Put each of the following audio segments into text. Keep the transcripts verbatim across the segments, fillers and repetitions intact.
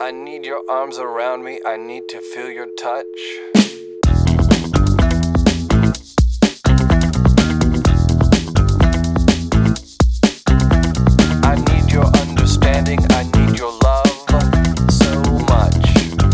I need your arms around me, I need to feel your touch. I need your understanding, I need your love so much.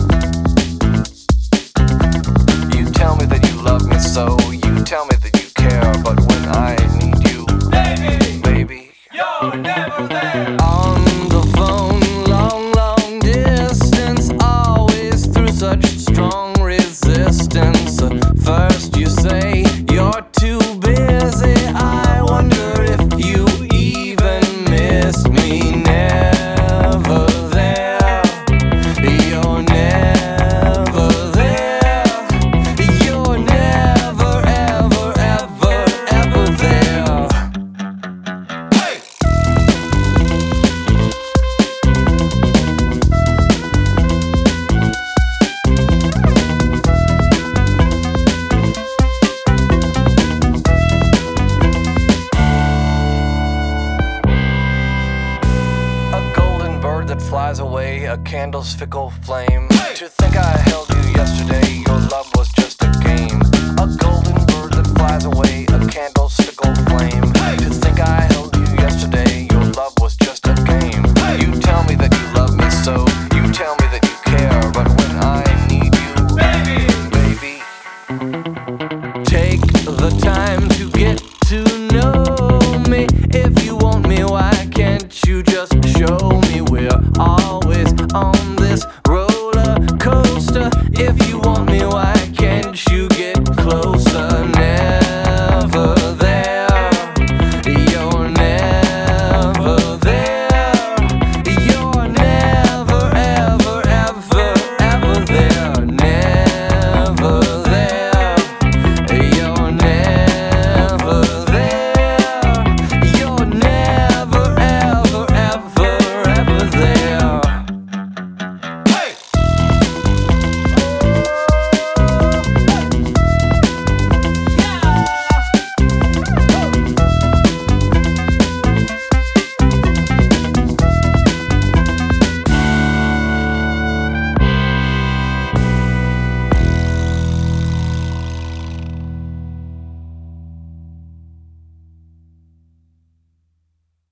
You tell me that you love me so, you tell me that you care, but when I need you, Baby, baby, you're never there. on the phone, long, long distance, always through such strong resistance. First you say you're too busy, I wonder if you even miss me. Never there, you're never there, you're never, ever, ever, ever there. Hey! A golden bird that flies away, a candle's fickle flame. Hey! To think I held you yesterday, your love was just a game. A golden bird that flies away,